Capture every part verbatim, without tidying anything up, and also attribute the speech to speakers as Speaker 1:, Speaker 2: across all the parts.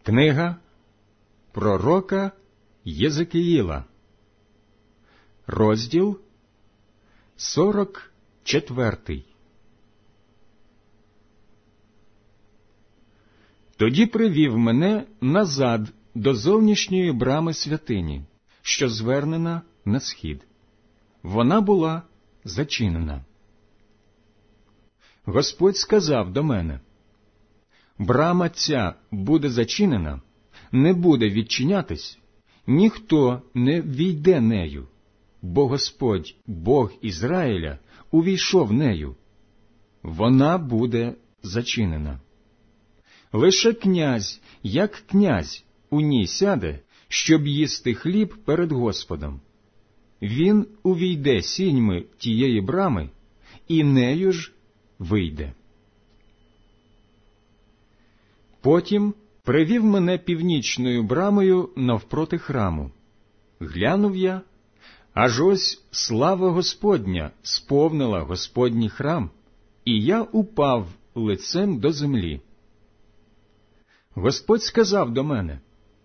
Speaker 1: Книга пророка Єзекіїла, розділ сорок четвертий. Тоді привів мене назад до зовнішньої брами святині, що звернена на схід. Вона була зачинена. Господь сказав до мене: брама ця буде зачинена, не буде відчинятись, ніхто не війде нею, бо Господь, Бог Ізраїля, увійшов нею. Вона буде зачинена. Лише князь, як князь, у ній сяде, щоб їсти хліб перед Господом. Він увійде сіньми тієї брами, і нею ж вийде. Потім привів мене північною брамою навпроти храму. Глянув я, аж ось слава Господня сповнила Господній храм, і я упав лицем до землі. Господь сказав до мене: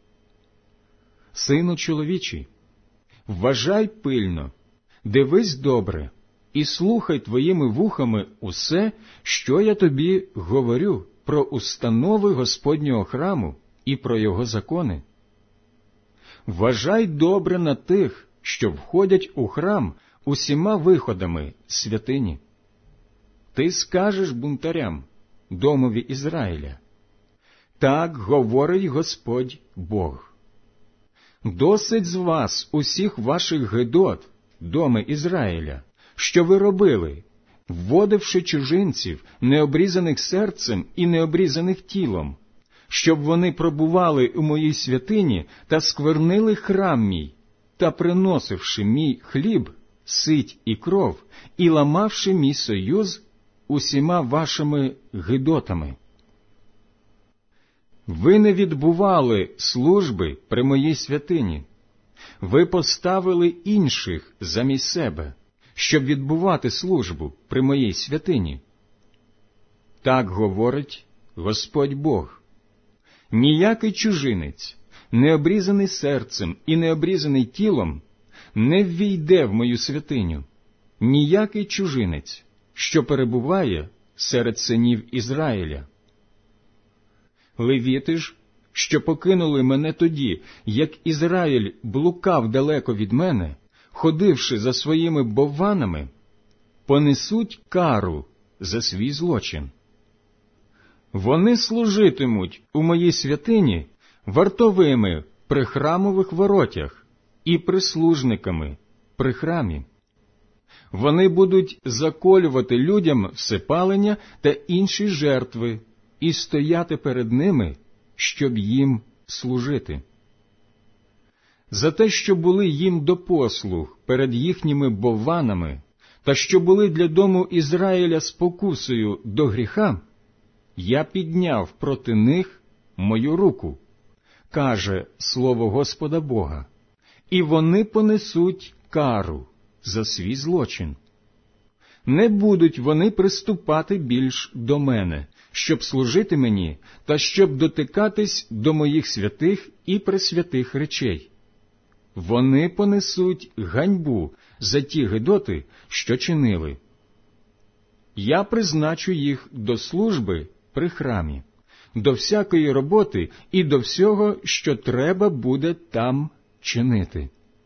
Speaker 1: сину чоловічий, вважай пильно, дивись добре і слухай твоїми вухами усе, що я тобі говорю про установи Господнього храму і про його закони. Вважай добре на тих, що входять у храм усіма виходами святині. Ти скажеш бунтарям, домові Ізраїля: так говорить Господь Бог. Досить з вас усіх ваших гидот, доми Ізраїля, що ви робили, вводивши чужинців, необрізаних серцем і необрізаних тілом, щоб вони пробували у моїй святині та сквернили храм мій, та приносивши мій хліб, сить і кров, і ламавши мій союз усіма вашими гидотами. Ви не відбували служби при моїй святині. Ви поставили інших замість себе, щоб відбувати службу при моїй святині. Так говорить Господь Бог: ніякий чужинець, не обрізаний серцем і не обрізаний тілом, не ввійде в мою святиню, ніякий чужинець, що перебуває серед синів Ізраїля. Левіти ж, що покинули мене тоді, як Ізраїль блукав далеко від мене, ходивши за своїми бовванами, понесуть кару за свій злочин. Вони служитимуть у моїй святині вартовими при храмових воротях і прислужниками при храмі. Вони будуть заколювати людям всепалення та інші жертви і стояти перед ними, щоб їм служити. За те, що були їм до послуг перед їхніми бовванами, та що були для дому Ізраїля спокусою до гріха, я підняв проти них мою руку, каже слово Господа Бога, і вони понесуть кару за свій злочин. Не будуть вони приступати більш до мене, щоб служити мені та щоб дотикатись до моїх святих і пресвятих речей. Вони понесуть ганьбу за ті гидоти, що чинили. Я призначу їх до служби при храмі, до всякої роботи і до всього, що треба буде там чинити.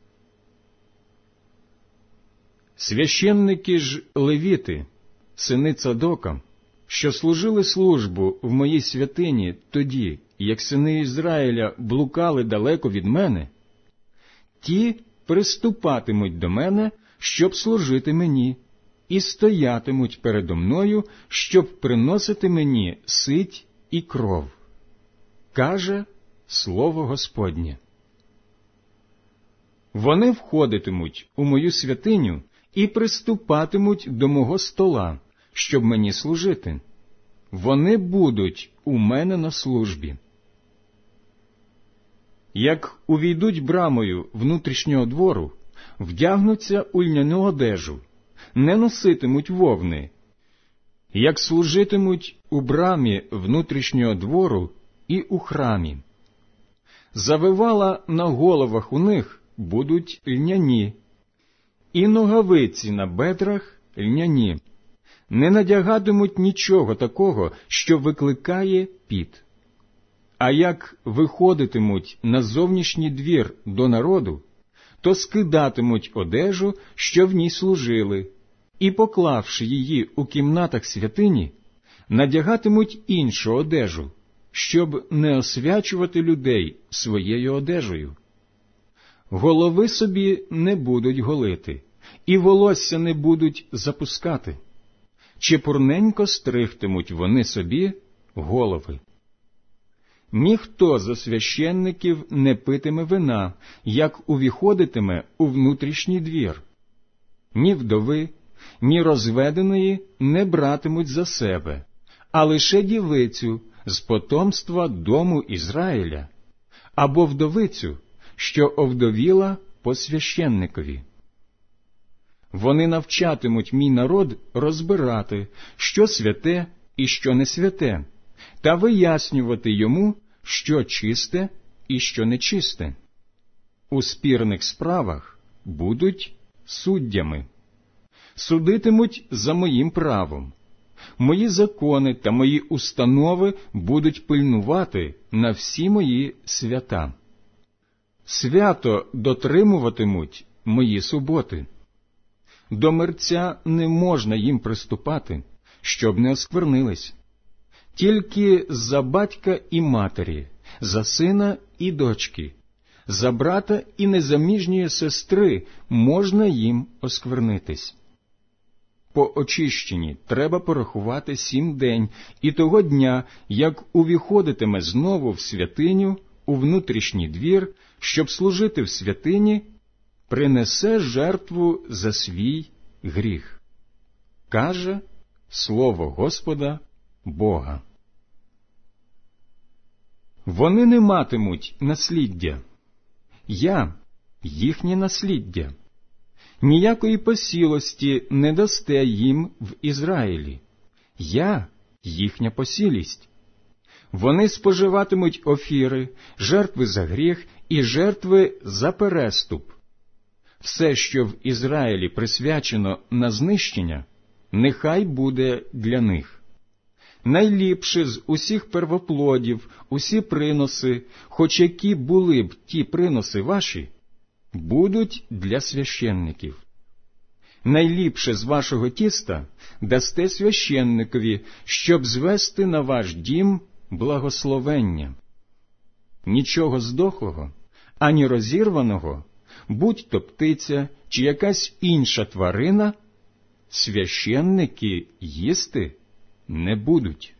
Speaker 1: Священники ж левіти, сини Цадока, що служили службу в моїй святині тоді, як сини Ізраїля блукали далеко від мене, ті приступатимуть до мене, щоб служити мені, і стоятимуть передо мною, щоб приносити мені сить і кров. Каже слово Господнє. Вони входитимуть у мою святиню і приступатимуть до мого стола, щоб мені служити. Вони будуть у мене на службі. Як увійдуть брамою внутрішнього двору, вдягнуться у льняну одежу, не носитимуть вовни, як служитимуть у брамі внутрішнього двору і у храмі, завивала на головах у них будуть льняні, і ногавиці на бедрах льняні. Не надягатимуть нічого такого, що викликає піт. А як виходитимуть на зовнішній двір до народу, то скидатимуть одежу, що в ній служили, і, поклавши її у кімнатах святині, надягатимуть іншу одежу, щоб не освячувати людей своєю одежею. Голови собі не будуть голити, і волосся не будуть запускати. Чепурненько стригтимуть вони собі голови. Ніхто зо священників не питиме вина, як увіходитиме у внутрішній двір. Ні вдови, ні розведеної не братимуть за себе, а лише дівицю з потомства дому Ізраїля, або вдовицю, що овдовіла по священникові. Вони навчатимуть мій народ розбирати, що святе і що не святе, та вияснювати йому, що чисте і що нечисте. У спірних справах будуть суддями. Судитимуть за моїм правом. Мої закони та мої установи будуть пильнувати на всі мої свята. Свято дотримуватимуть мої суботи. До мерця не можна їм приступати, щоб не осквернились. Тільки за батька і матері, за сина і дочки, за брата і незаміжньої сестри можна їм осквернитись. По очищенні треба порахувати сім день, і того дня, як увіходитиме знову в святиню, у внутрішній двір, щоб служити в святині, принесе жертву за свій гріх. Каже слово Господа Бога. Вони не матимуть насліддя. Я – їхнє насліддя. Ніякої посілості не дасте їм в Ізраїлі. Я – їхня посілість. Вони споживатимуть офіри, жертви за гріх і жертви за переступ. Все, що в Ізраїлі присвячено на знищення, нехай буде для них. Найліпше з усіх первоплодів, усі приноси, хоч які були б ті приноси ваші, будуть для священників. Найліпше з вашого тіста дасте священникові, щоб звести на ваш дім благословення. Нічого здохлого, ані розірваного, будь-то птиця чи якась інша тварина, священники їсти не будуть.